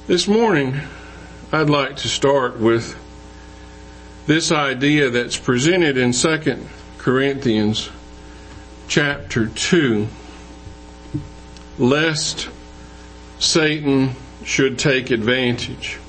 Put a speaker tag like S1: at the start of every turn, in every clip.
S1: This morning, I'd like to start with this idea that's presented in 2 Corinthians chapter 2, lest Satan should take advantage.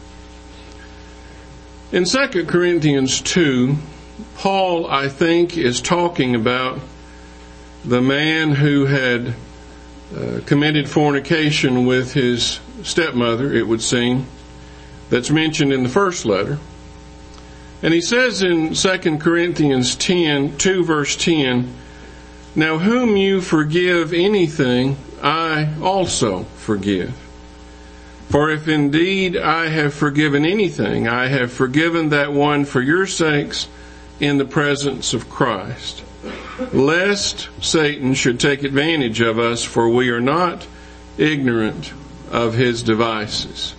S1: In 2 Corinthians 2, Paul, I think, is talking about the man who had committed fornication with his stepmother, it would seem, that's mentioned in the first letter. And he says in 2 Corinthians 2 verse 10, "Now whom you forgive anything, I also forgive. For if indeed I have forgiven anything, I have forgiven that one for your sakes in the presence of Christ, lest Satan should take advantage of us, for we are not ignorant of his devices."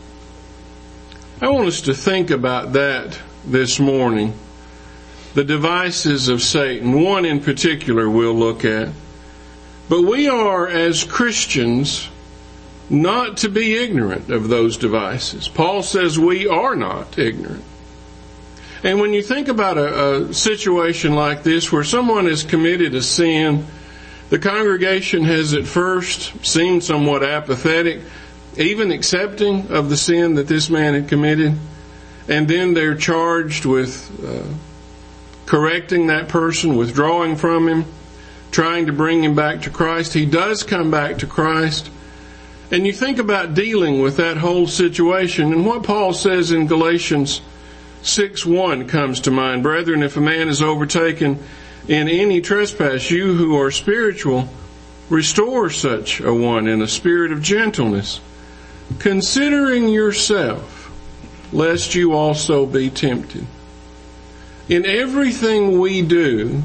S1: I want us to think about that this morning. The devices of Satan, one in particular we'll look at. But we are, as Christians, not to be ignorant of those devices. Paul says we are not ignorant. And when you think about a situation like this where someone has committed a sin, the congregation has at first seemed somewhat apathetic, even accepting of the sin that this man had committed, and then they're charged with correcting that person, withdrawing from him, trying to bring him back to Christ. He does come back to Christ. And you think about dealing with that whole situation, and what Paul says in Galatians 6:1 comes to mind. "Brethren, if a man is overtaken in any trespass, you who are spiritual, restore such a one in a spirit of gentleness, considering yourself, lest you also be tempted." In everything we do,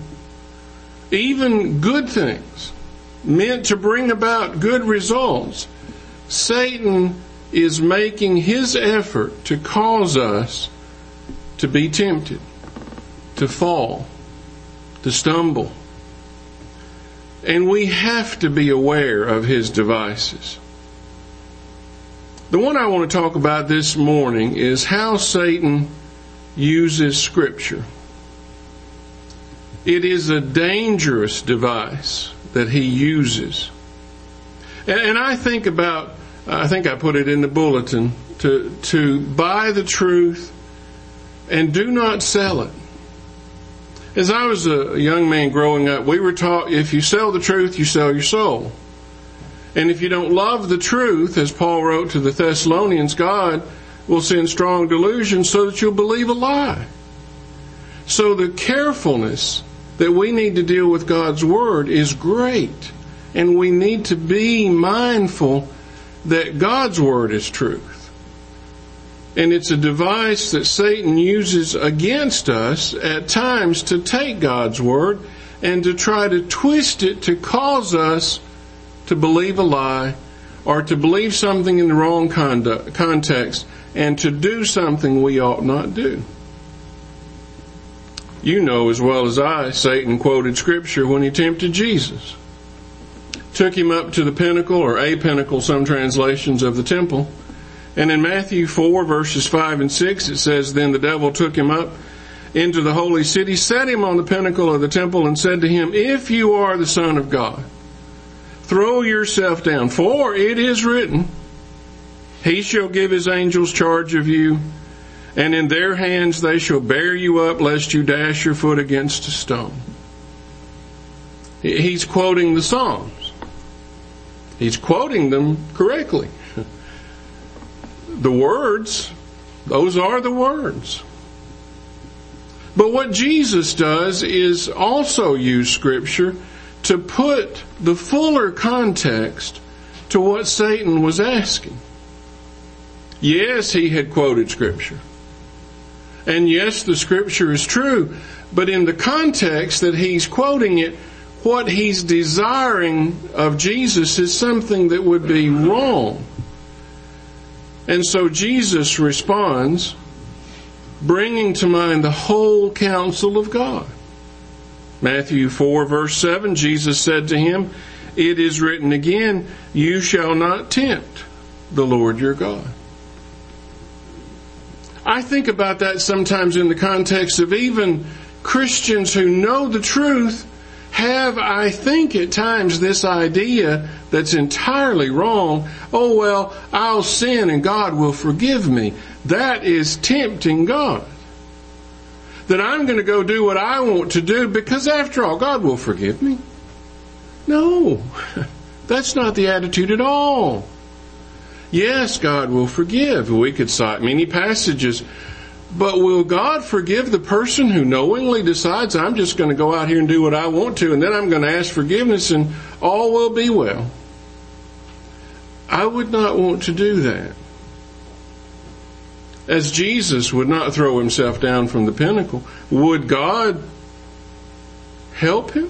S1: even good things meant to bring about good results, Satan is making his effort to cause us to be tempted, to fall, to stumble. And we have to be aware of his devices. The one I want to talk about this morning is how Satan uses Scripture. It is a dangerous device that he uses. And I think I put it in the bulletin, to buy the truth and do not sell it. As I was a young man growing up, we were taught if you sell the truth, you sell your soul. And if you don't love the truth, as Paul wrote to the Thessalonians, God will send strong delusion so that you'll believe a lie. So the carefulness that we need to deal with God's Word is great. And we need to be mindful that God's Word is truth. And it's a device that Satan uses against us at times to take God's Word and to try to twist it to cause us to believe a lie or to believe something in the wrong context and to do something we ought not do. You know as well as I, Satan quoted Scripture when he tempted Jesus. Took him up to the pinnacle, or a pinnacle, some translations, of the temple. And in Matthew 4, verses 5 and 6, it says, "Then the devil took him up into the holy city, set him on the pinnacle of the temple, and said to him, 'If you are the Son of God, throw yourself down, for it is written, He shall give His angels charge of you, and in their hands they shall bear you up, lest you dash your foot against a stone.'" He's quoting the Psalms. He's quoting them correctly. The words, those are the words. But what Jesus does is also use Scripture to put the fuller context to what Satan was asking. Yes, he had quoted Scripture. And yes, the Scripture is true. But in the context that he's quoting it, what he's desiring of Jesus is something that would be wrong. And so Jesus responds, bringing to mind the whole counsel of God. Matthew 4, verse 7, Jesus said to him, "It is written again, you shall not tempt the Lord your God." I think about that sometimes in the context of even Christians who know the truth have, I think at times, this idea that's entirely wrong. Oh, well, I'll sin and God will forgive me. That is tempting God. That I'm going to go do what I want to do because after all, God will forgive me. No, that's not the attitude at all. Yes, God will forgive. We could cite many passages. But will God forgive the person who knowingly decides, I'm just going to go out here and do what I want to, and then I'm going to ask forgiveness and all will be well? I would not want to do that. As Jesus would not throw himself down from the pinnacle, would God help him?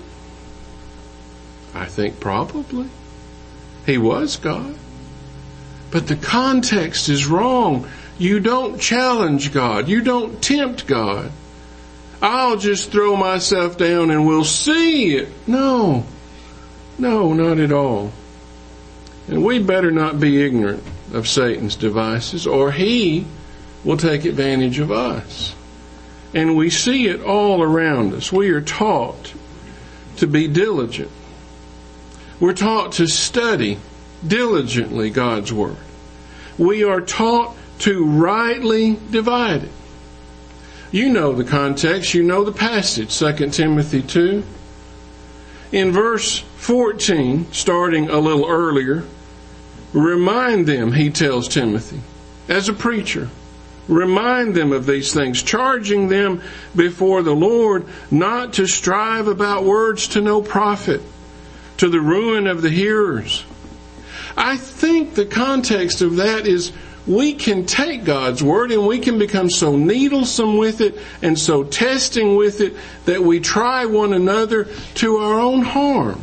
S1: I think probably. He was God. But the context is wrong. You don't challenge God. You don't tempt God. I'll just throw myself down and we'll see it. No, not at all. And we better not be ignorant of Satan's devices, or he will take advantage of us. And we see it all around us. We are taught to be diligent. We're taught to study diligently God's Word. We are taught to rightly divide it. You know the context, you know the passage, 2 Timothy 2. In verse 14, starting a little earlier, remind them, he tells Timothy, as a preacher, remind them of these things, charging them before the Lord not to strive about words to no profit, to the ruin of the hearers. I think the context of that is we can take God's Word and we can become so needlesome with it and so testing with it that we try one another to our own harm.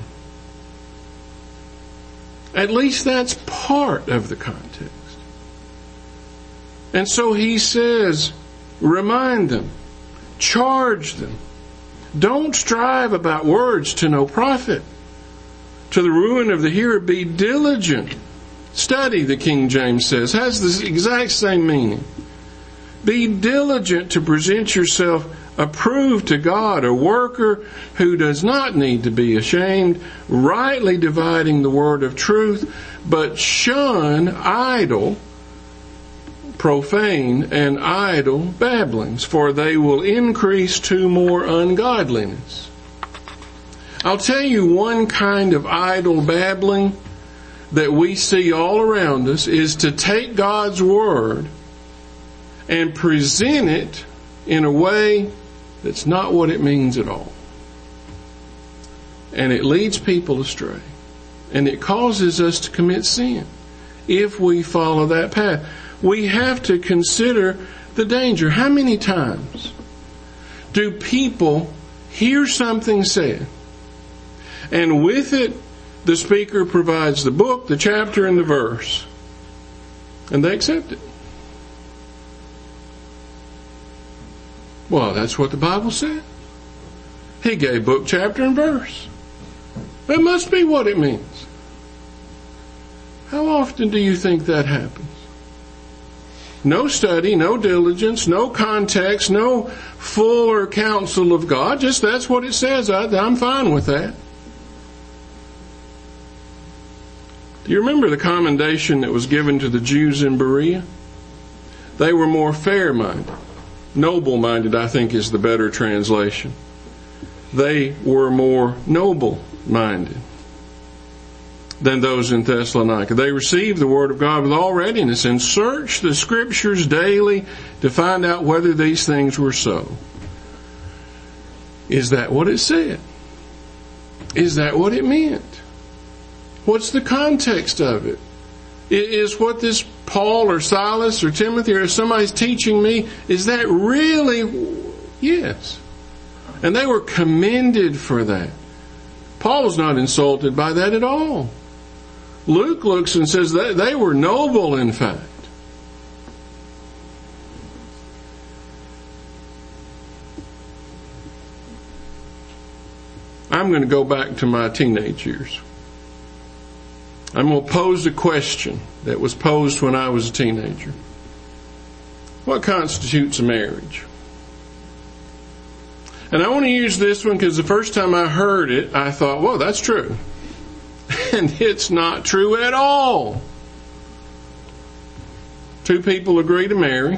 S1: At least that's part of the context. And so he says, remind them, charge them. Don't strive about words to no profit, to the ruin of the hearer. Be diligent. Study, the King James says, has the exact same meaning. Be diligent to present yourself approved to God, a worker who does not need to be ashamed, rightly dividing the word of truth, but shun idle, profane, and idle babblings, for they will increase to more ungodliness. I'll tell you one kind of idle babbling that we see all around us is to take God's Word and present it in a way that's not what it means at all. And it leads people astray. And it causes us to commit sin if we follow that path. We have to consider the danger. How many times do people hear something said, and with it, the speaker provides the book, the chapter, and the verse, and they accept it? Well, that's what the Bible said. He gave book, chapter, and verse. That must be what it means. How often do you think that happens? No study, no diligence, no context, no fuller counsel of God. Just that's what it says. I'm fine with that. Do you remember the commendation that was given to the Jews in Berea? They were more fair-minded. Noble-minded, I think, is the better translation. They were more noble-minded than those in Thessalonica. They received the Word of God with all readiness and searched the Scriptures daily to find out whether these things were so. Is that what it said? Is that what it meant? What's the context of it? Is what this Paul or Silas or Timothy or somebody's teaching me, is that really? Yes. And they were commended for that. Paul's not insulted by that at all. Luke looks and says that they were noble, in fact. I'm going to go back to my teenage years. I'm going to pose a question that was posed when I was a teenager. What constitutes a marriage? And I want to use this one because the first time I heard it, I thought, well, that's true. And it's not true at all. Two people agree to marry.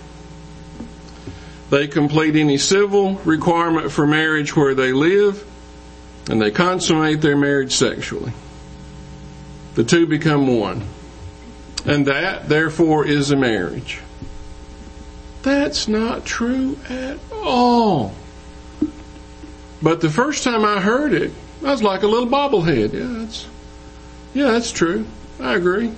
S1: They complete any civil requirement for marriage where they live, and they consummate their marriage sexually. The two become one. And that, therefore, is a marriage. That's not true at all. But the first time I heard it, I was like a little bobblehead. Yeah, that's true. I agree.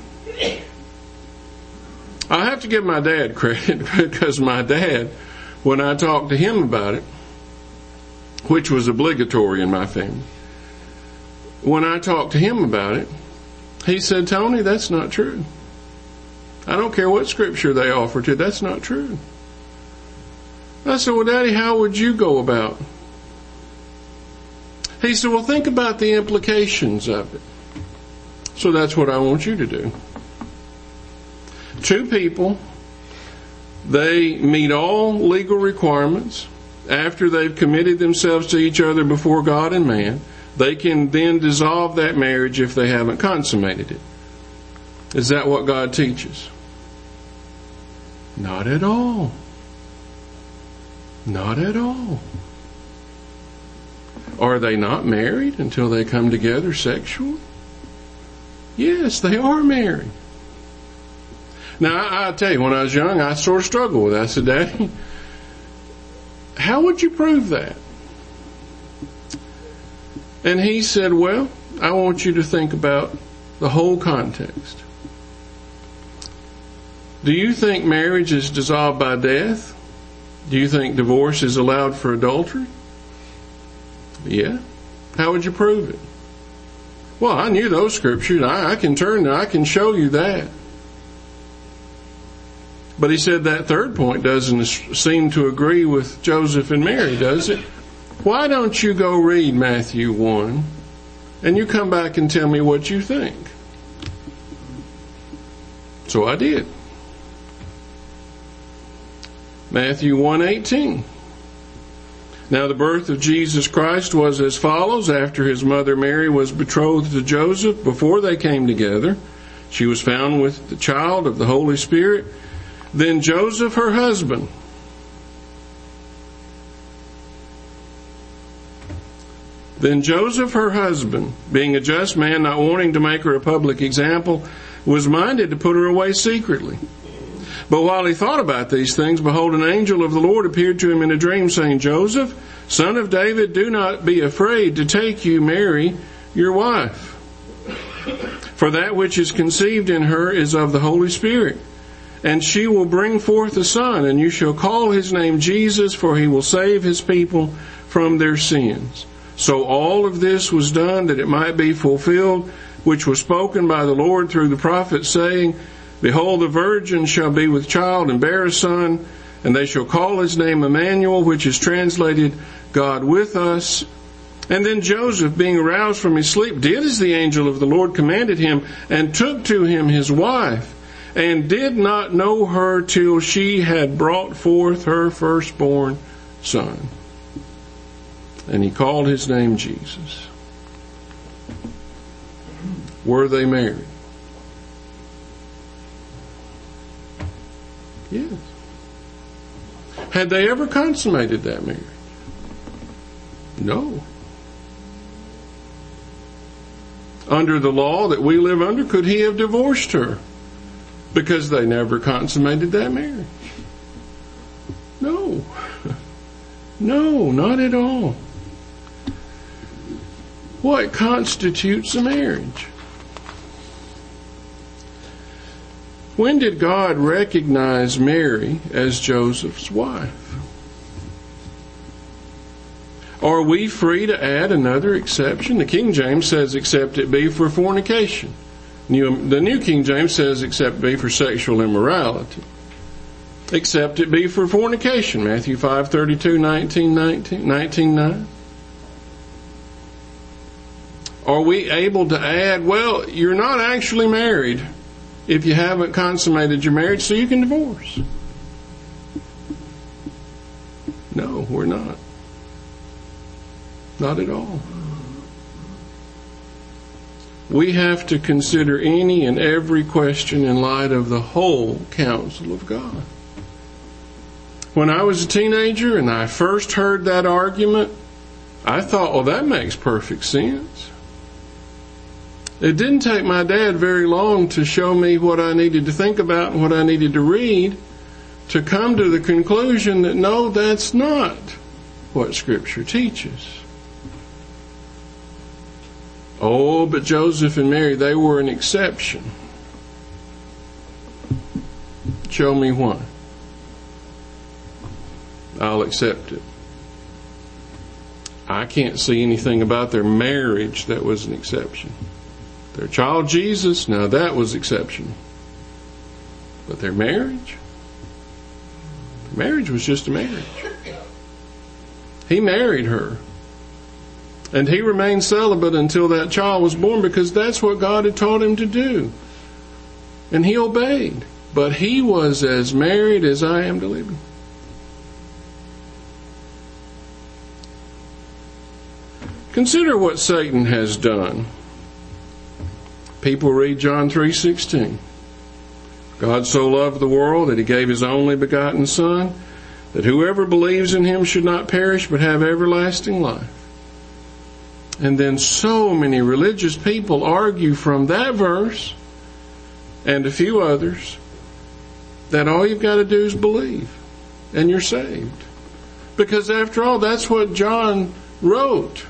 S1: I have to give my dad credit because my dad, when I talked to him about it, which was obligatory in my family, when I talked to him about it, he said, Tony, that's not true. I don't care what scripture they offer to, that's not true. I said, well, Daddy, how would you go about it? He said, well, think about the implications of it. So that's what I want you to do. Two people, they meet all legal requirements. After they've committed themselves to each other before God and man, they can then dissolve that marriage if they haven't consummated it. Is that what God teaches? Not at all. Not at all. Are they not married until they come together sexually? Yes, they are married. Now, I'll tell you, when I was young, I sort of struggled with that. I said, Daddy, how would you prove that? And he said, well, I want you to think about the whole context. Do you think marriage is dissolved by death? Do you think divorce is allowed for adultery? Yeah. How would you prove it? Well, I knew those scriptures. I can show you that. But he said that third point doesn't seem to agree with Joseph and Mary, does it? Why don't you go read Matthew 1 and you come back and tell me what you think? So I did. Matthew 1:18. Now the birth of Jesus Christ was as follows. After his mother Mary was betrothed to Joseph, before they came together, she was found with the child of the Holy Spirit. Then Joseph, her husband, being a just man, not wanting to make her a public example, was minded to put her away secretly. But while he thought about these things, behold, an angel of the Lord appeared to him in a dream, saying, Joseph, son of David, do not be afraid to take you Mary, your wife. For that which is conceived in her is of the Holy Spirit. And she will bring forth a son, and you shall call his name Jesus, for he will save his people from their sins. So all of this was done that it might be fulfilled, which was spoken by the Lord through the prophet, saying, Behold, the virgin shall be with child and bear a son, and they shall call his name Emmanuel, which is translated God with us. And then Joseph, being aroused from his sleep, did as the angel of the Lord commanded him, and took to him his wife, and did not know her till she had brought forth her firstborn son. And he called his name Jesus. Were they married? Yes. Had they ever consummated that marriage? No. Under the law that we live under, could he have divorced her? Because they never consummated that marriage. No. No, not at all. What constitutes a marriage? When did God recognize Mary as Joseph's wife? Are we free to add another exception? The King James says, except it be for fornication. The New King James says, except it be for sexual immorality. Except it be for fornication. Matthew 5:32, 19:9. Are we able to add, well, you're not actually married if you haven't consummated your marriage, so you can divorce? No, we're not. Not at all. We have to consider any and every question in light of the whole counsel of God. When I was a teenager and I first heard that argument, I thought, well, that makes perfect sense. It didn't take my dad very long to show me what I needed to think about and what I needed to read to come to the conclusion that no, that's not what Scripture teaches. Oh, but Joseph and Mary, they were an exception. Show me one. I'll accept it. I can't see anything about their marriage that was an exception. Their child Jesus, now that was exceptional. But their marriage? Their marriage was just a marriage. He married her. And he remained celibate until that child was born because that's what God had taught him to do. And he obeyed. But he was as married as I am to living. Consider what Satan has done. People read John 3:16. God so loved the world that he gave his only begotten Son, that whoever believes in him should not perish but have everlasting life. And then so many religious people argue from that verse and a few others that all you've got to do is believe and you're saved. Because after all, that's what John wrote.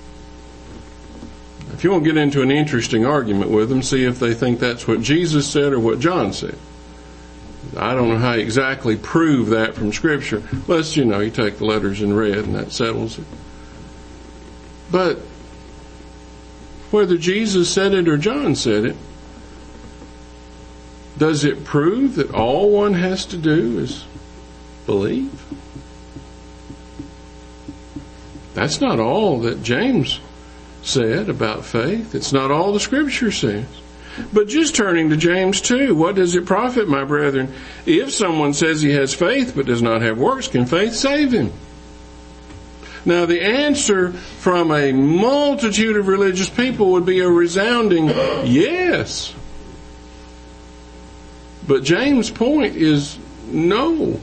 S1: If you want to get into an interesting argument with them, see if they think that's what Jesus said or what John said. I don't know how you exactly prove that from Scripture. Unless, you take the letters in red and that settles it. But whether Jesus said it or John said it, does it prove that all one has to do is believe? That's not all that James said about faith. It's not all the Scripture says. But just turning to James 2, what does it profit, my brethren, if someone says he has faith but does not have works? Can faith save him? Now the answer from a multitude of religious people would be a resounding yes. But James' point is no.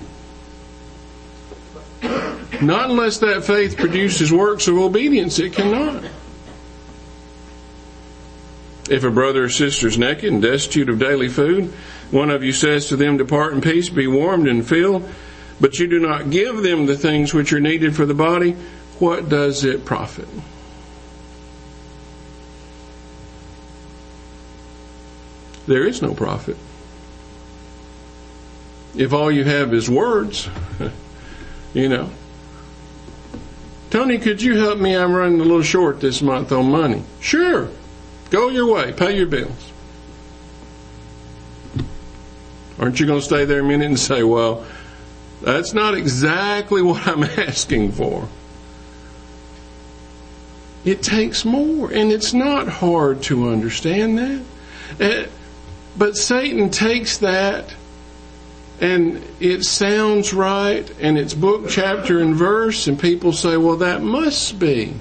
S1: Not unless that faith produces works of obedience, it cannot. If a brother or sister is naked and destitute of daily food, one of you says to them, depart in peace, be warmed and filled, but you do not give them the things which are needed for the body, what does it profit? There is no profit. If all you have is words, Tony, could you help me? I'm running a little short this month on money. Sure. Go your way. Pay your bills. Aren't you going to stay there a minute and say, well, that's not exactly what I'm asking for? It takes more, and it's not hard to understand that. But Satan takes that, and it sounds right, and it's book, chapter, and verse, and people say, well, that must be.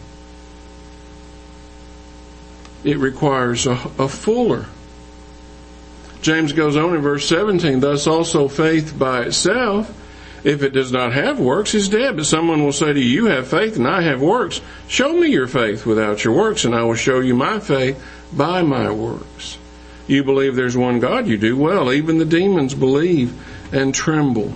S1: It requires a fuller. James goes on in verse 17, thus also faith by itself, if it does not have works, is dead. But someone will say to you, you have faith and I have works. Show me your faith without your works, and I will show you my faith by my works. You believe there's one God, you do well. Even the demons believe and tremble.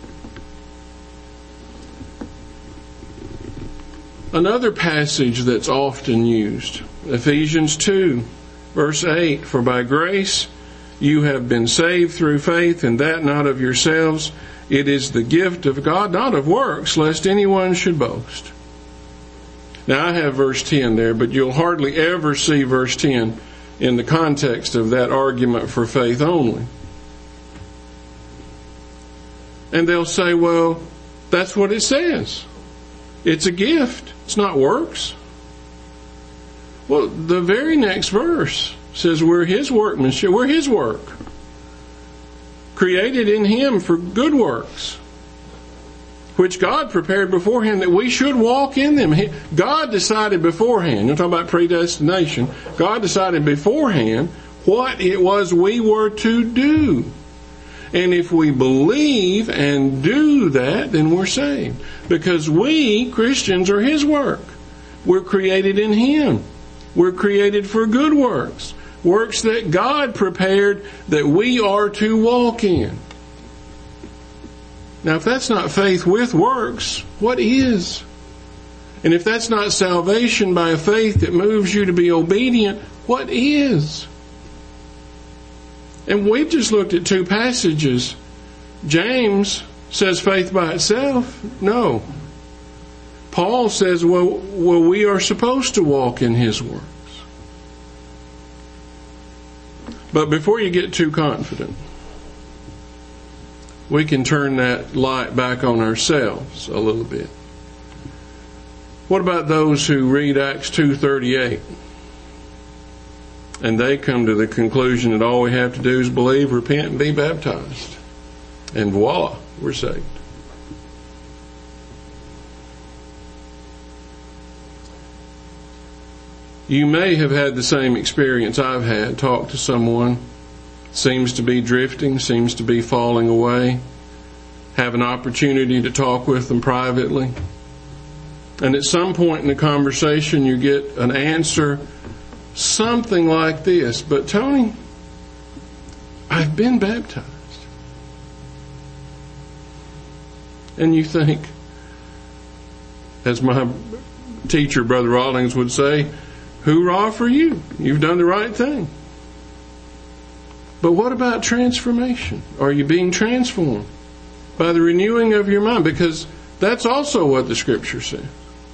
S1: Another passage that's often used, Ephesians 2, verse 8, for by grace you have been saved through faith, and that not of yourselves. It is the gift of God, not of works, lest anyone should boast. Now I have verse 10 there, but you'll hardly ever see verse 10 in the context of that argument for faith only. And they'll say, well, that's what it says. It's a gift. It's not works. Well, the very next verse says we're His workmanship. We're His work. Created in Him for good works, which God prepared beforehand that we should walk in them. God decided beforehand. You're talking about predestination. God decided beforehand what it was we were to do. And if we believe and do that, then we're saved. Because we, Christians, are His work. We're created in Him. We're created for good works. Works that God prepared that we are to walk in. Now, if that's not faith with works, what is? And if that's not salvation by a faith that moves you to be obedient, what is? And we've just looked at two passages. James says faith by itself. No. Paul says, well, we are supposed to walk in His works. But before you get too confident, we can turn that light back on ourselves a little bit. What about those who read Acts 2:38? And they come to the conclusion that all we have to do is believe, repent, and be baptized. And voila, we're saved. You may have had the same experience I've had. Talk to someone, seems to be drifting, seems to be falling away. Have an opportunity to talk with them privately. And at some point in the conversation you get an answer, something like this, but Tony, I've been baptized. And you think, as my teacher, Brother Rawlings, would say, hoorah for you. You've done the right thing. But what about transformation? Are you being transformed by the renewing of your mind? Because that's also what the Scripture says.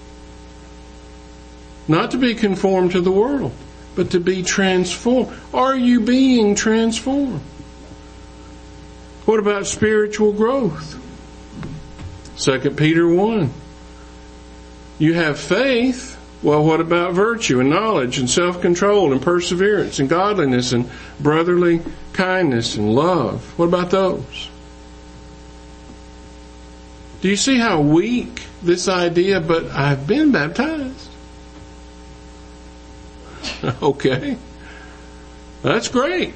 S1: Not to be conformed to the world, but to be transformed. Are you being transformed? What about spiritual growth? 2 Peter 1. You have faith. Well, what about virtue and knowledge and self-control and perseverance and godliness and brotherly kindness and love? What about those? Do you see how weak this idea, but I've been baptized? Okay. That's great.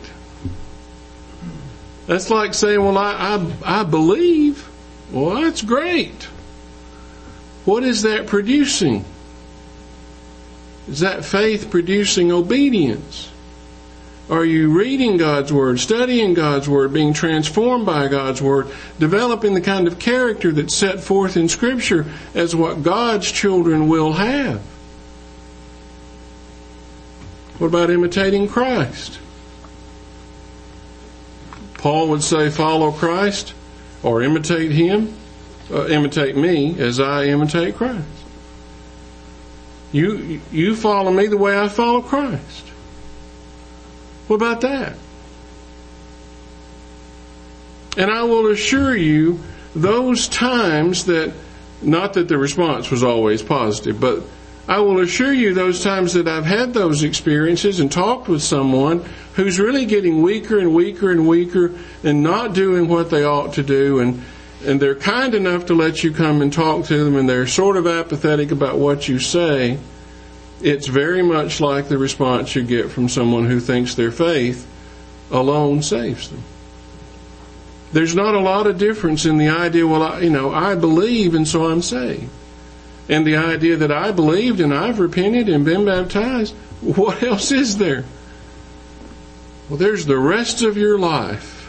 S1: That's like saying, well, I believe. Well, that's great. What is that producing? Is that faith producing obedience? Are you reading God's Word, studying God's Word, being transformed by God's Word, developing the kind of character that's set forth in Scripture as what God's children will have? What about imitating Christ? Paul would say, follow Christ or imitate Him, imitate me as I imitate Christ. You follow me the way I follow Christ. What about that? And I will assure you, those times that, not that the response was always positive, but I will assure you those times that I've had those experiences and talked with someone who's really getting weaker and weaker and weaker and not doing what they ought to do, and they're kind enough to let you come and talk to them, and they're sort of apathetic about what you say, it's very much like the response you get from someone who thinks their faith alone saves them. There's not a lot of difference in the idea, well, I believe and so I'm saved. And the idea that I believed and I've repented and been baptized, what else is there? Well, there's the rest of your life.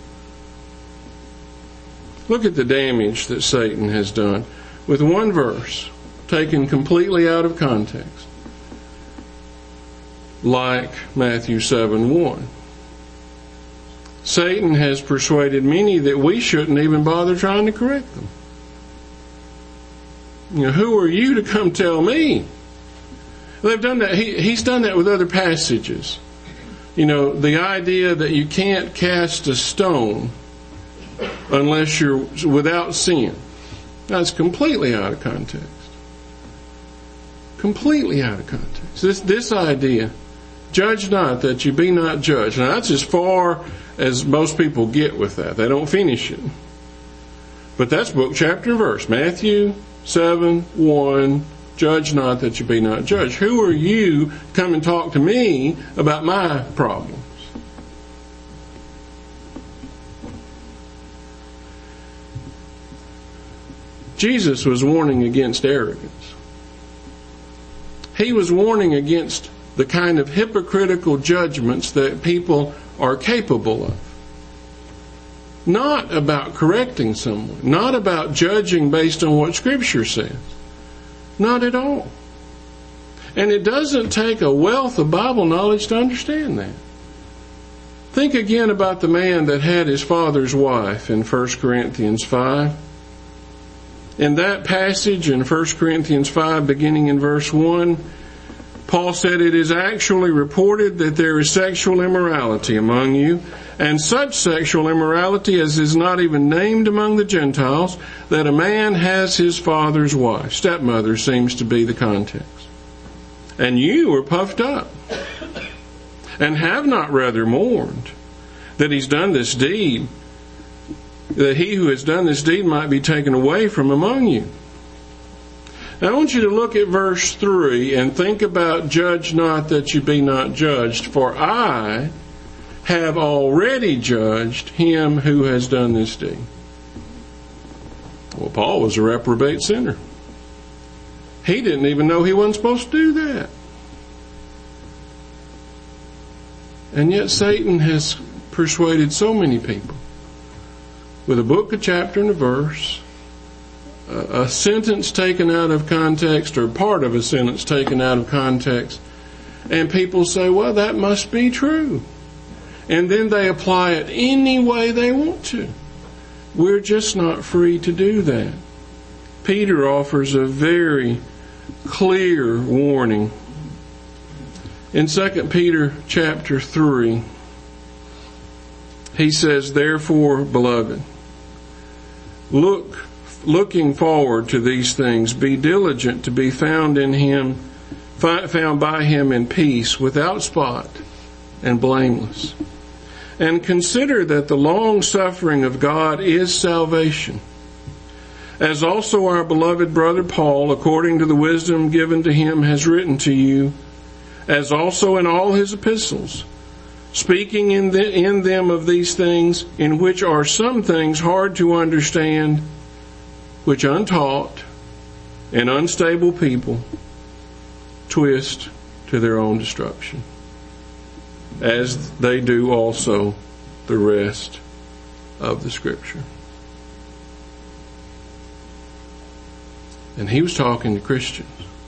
S1: Look at the damage that Satan has done with one verse taken completely out of context. Like Matthew 7:1. Satan has persuaded many that we shouldn't even bother trying to correct them. Who are you to come tell me? They've done that. He's done that with other passages. The idea that you can't cast a stone unless you're without sin. That's completely out of context. Completely out of context. This idea, judge not that you be not judged. Now that's as far as most people get with that. They don't finish it. But that's book, chapter, and verse. Matthew 7:1. Judge not that you be not judged. Who are you to come and talk to me about my problems? Jesus was warning against arrogance. He was warning against the kind of hypocritical judgments that people are capable of. Not about correcting someone, not about judging based on what Scripture says. Not at all. And it doesn't take a wealth of Bible knowledge to understand that. Think again about the man that had his father's wife in 1 Corinthians 5. In that passage in 1 Corinthians 5, beginning in verse 1, Paul said, "It is actually reported that there is sexual immorality among you, and such sexual immorality as is not even named among the Gentiles, that a man has his father's wife." Stepmother seems to be the context. "And you are puffed up, and have not rather mourned that he's done this deed, that he who has done this deed might be taken away from among you." Now I want you to look at verse 3 and think about "judge not that you be not judged, for I have already judged him who has done this deed." Well, Paul was a reprobate sinner. He didn't even know he wasn't supposed to do that. And yet Satan has persuaded so many people with a book, a chapter, and a verse, a sentence taken out of context, or part of a sentence taken out of context, and people say, "Well, that must be true." And then they apply it any way they want to. We're just not free to do that. Peter offers a very clear warning. In 2 Peter chapter 3, he says, "Therefore, beloved, looking forward to these things, be diligent to be found by him in peace, without spot and blameless. And consider that the long suffering of God is salvation, as also our beloved brother Paul, according to the wisdom given to him, has written to you, as also in all his epistles, speaking in them of these things, in which are some things hard to understand, which untaught and unstable people twist to their own destruction, as they do also the rest of the Scripture." And he was talking to Christians,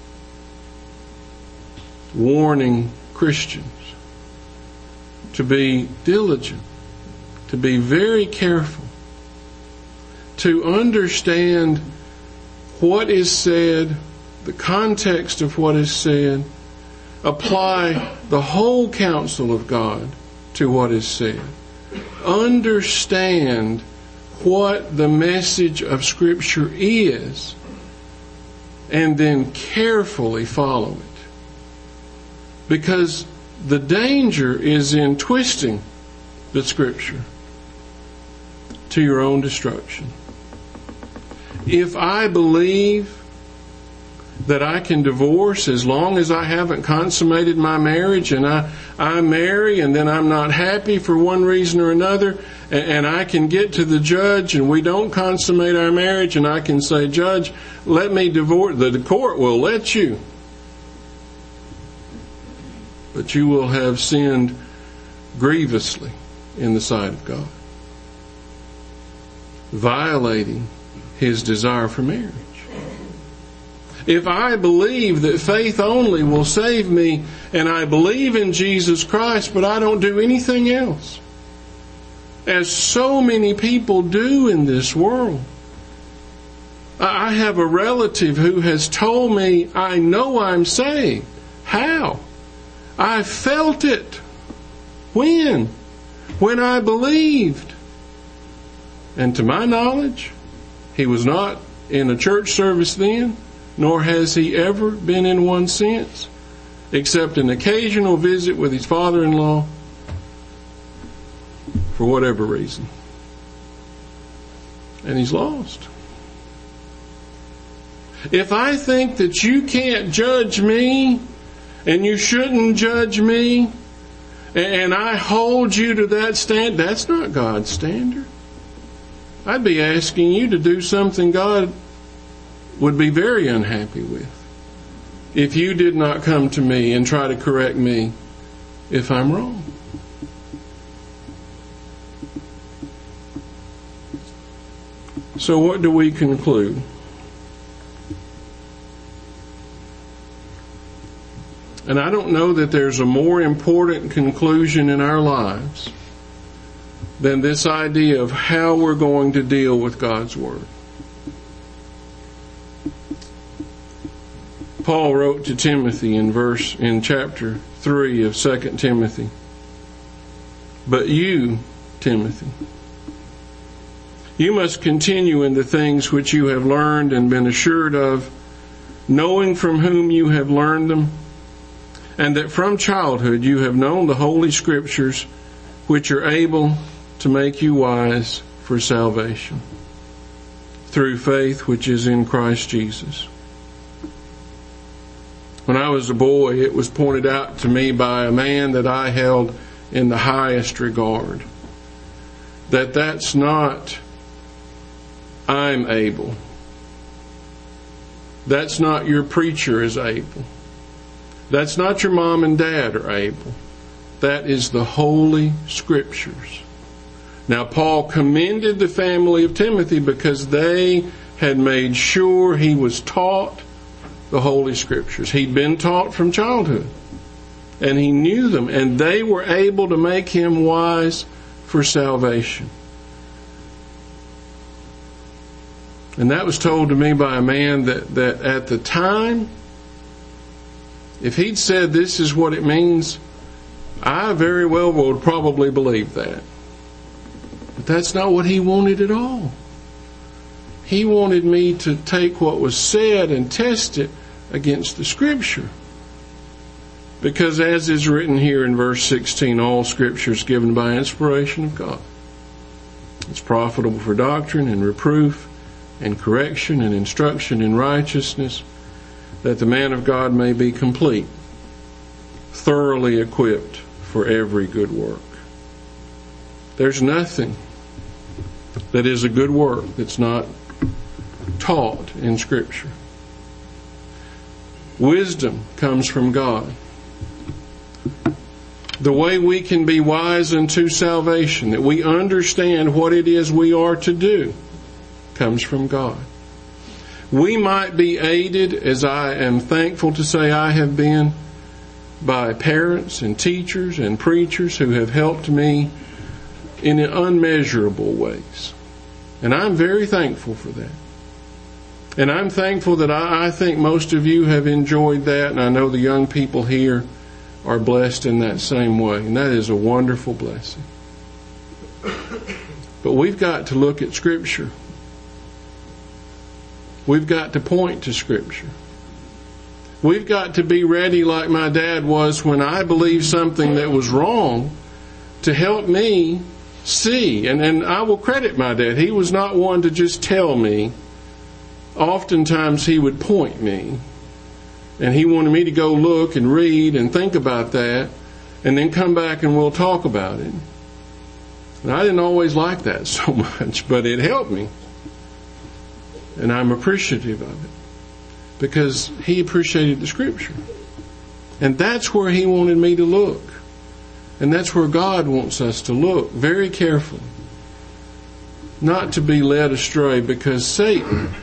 S1: warning Christians to be diligent, to be very careful, to understand what is said, the context of what is said, apply the whole counsel of God to what is said. Understand what the message of Scripture is, and then carefully follow it. Because the danger is in twisting the Scripture to your own destruction. If I believe that I can divorce as long as I haven't consummated my marriage, and I marry and then I'm not happy for one reason or another, and I can get to the judge and we don't consummate our marriage, and I can say, "Judge, let me divorce," the court will let you. But you will have sinned grievously in the sight of God, violating His desire for marriage. If I believe that faith only will save me, and I believe in Jesus Christ, but I don't do anything else, as so many people do in this world. I have a relative who has told me, "I know I'm saved." How? I felt it. When? When I believed. And to my knowledge, he was not in a church service then, nor has he ever been in one since, except an occasional visit with his father-in-law, for whatever reason. and he's lost. If I think that you can't judge me and you shouldn't judge me, and I hold you to that standard, that's not God's standard. I'd be asking you to do something God would be very unhappy with if you did not come to me and try to correct me if I'm wrong. So what do we conclude? And I don't know that there's a more important conclusion in our lives than this idea of how we're going to deal with God's Word. Paul wrote to Timothy in chapter 3 of 2 Timothy, "But you, Timothy, you must continue in the things which you have learned and been assured of, knowing from whom you have learned them, and that from childhood you have known the Holy Scriptures, which are able to make you wise for salvation, through faith which is in Christ Jesus." When I was a boy, it was pointed out to me by a man that I held in the highest regard, that that's not "I'm able." That's not "your preacher is able." That's not "your mom and dad are able." That is the Holy Scriptures. Now, Paul commended the family of Timothy because they had made sure he was taught the Holy Scriptures. He'd been taught from childhood, and he knew them, and they were able to make him wise for salvation. And that was told to me by a man that at the time, if he'd said this is what it means, I very well would probably believe that. But that's not what he wanted at all. He wanted me to take what was said and test it against the Scripture. Because as is written here in verse 16, all Scripture is given by inspiration of God. It's profitable for doctrine and reproof and correction and instruction in righteousness, that the man of God may be complete, thoroughly equipped for every good work. There's nothing that is a good work that's not taught in Scripture. Wisdom comes from God. The way we can be wise unto salvation, that we understand what it is we are to do, comes from God. We might be aided, as I am thankful to say I have been, by parents and teachers and preachers who have helped me in unmeasurable ways. And I'm very thankful for that. And I'm thankful that I think most of you have enjoyed that, and I know the young people here are blessed in that same way. And that is a wonderful blessing. But we've got to look at Scripture. We've got to point to Scripture. We've got to be ready like my dad was when I believed something that was wrong, to help me see. And I will credit my dad. He was not one to just tell me. Oftentimes he would point me. And he wanted me to go look and read and think about that, and then come back and we'll talk about it. And I didn't always like that so much, but it helped me. And I'm appreciative of it, because he appreciated the Scripture. And that's where he wanted me to look. And that's where God wants us to look very carefully. Not to be led astray, because Satan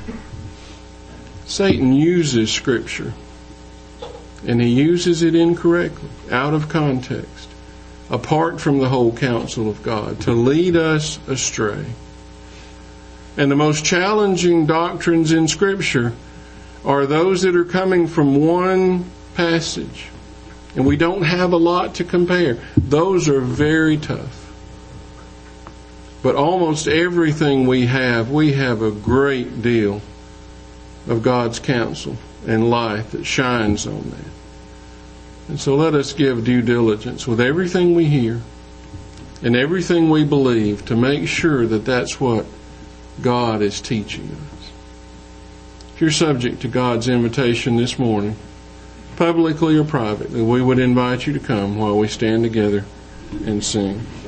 S1: uses Scripture. And he uses it incorrectly, out of context, apart from the whole counsel of God, to lead us astray. And the most challenging doctrines in Scripture are those that are coming from one passage. And we don't have a lot to compare. Those are very tough. But almost everything we have a great deal of God's counsel and light that shines on that. And so let us give due diligence with everything we hear and everything we believe to make sure that that's what God is teaching us. If you're subject to God's invitation this morning, publicly or privately, we would invite you to come while we stand together and sing.